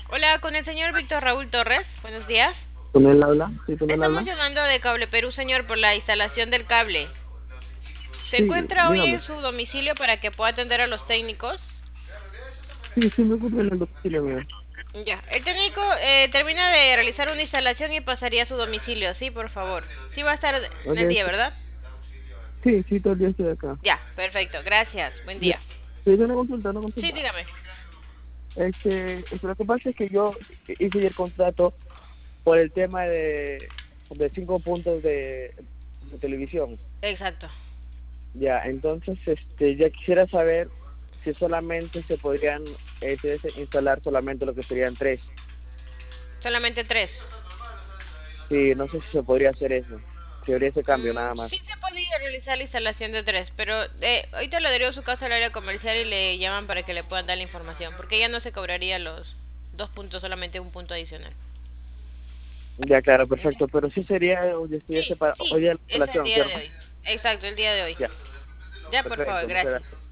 Hola, con el señor Víctor Raúl Torres. Buenos días. ¿Con él habla? ¿Sí, con él Estamos habla? llamando de Cable Perú, señor, por la instalación del cable. ¿Se Sí, encuentra hoy en dígame. su domicilio para que pueda atender a los técnicos? Sí, sí, me ocupo en el domicilio mío. Ya, el técnico termina de realizar una instalación y pasaría a su domicilio, sí, por favor. Sí va a estar en Ok, el día, ¿verdad? sí, sí, todo el día estoy acá. Ya, perfecto, gracias. Buen Ya. día. Sí, es una consulta, una Sí, consulta. dígame. Lo que pasa es que yo hice el contrato por el tema de 5 puntos de televisión. Exacto. Ya, entonces, ya quisiera saber si solamente se podrían instalar solamente lo que serían tres. Solamente tres. Sí, no sé si se podría hacer eso. Si habría ese cambio, nada más. Sí se podría realizar la instalación de tres, pero ahorita le derivo su caso al área comercial y le llaman para que le puedan dar la información, porque ya no se cobraría los 2 puntos, solamente un punto adicional. Ya, claro, ¿Ya? perfecto. Pero sí sería, Sí, hoy sí, día la es el instalación, día de ¿cierto? hoy. Exacto, el día de hoy. Ya, Ya, por favor, perfecto, muchas gracias. gracias.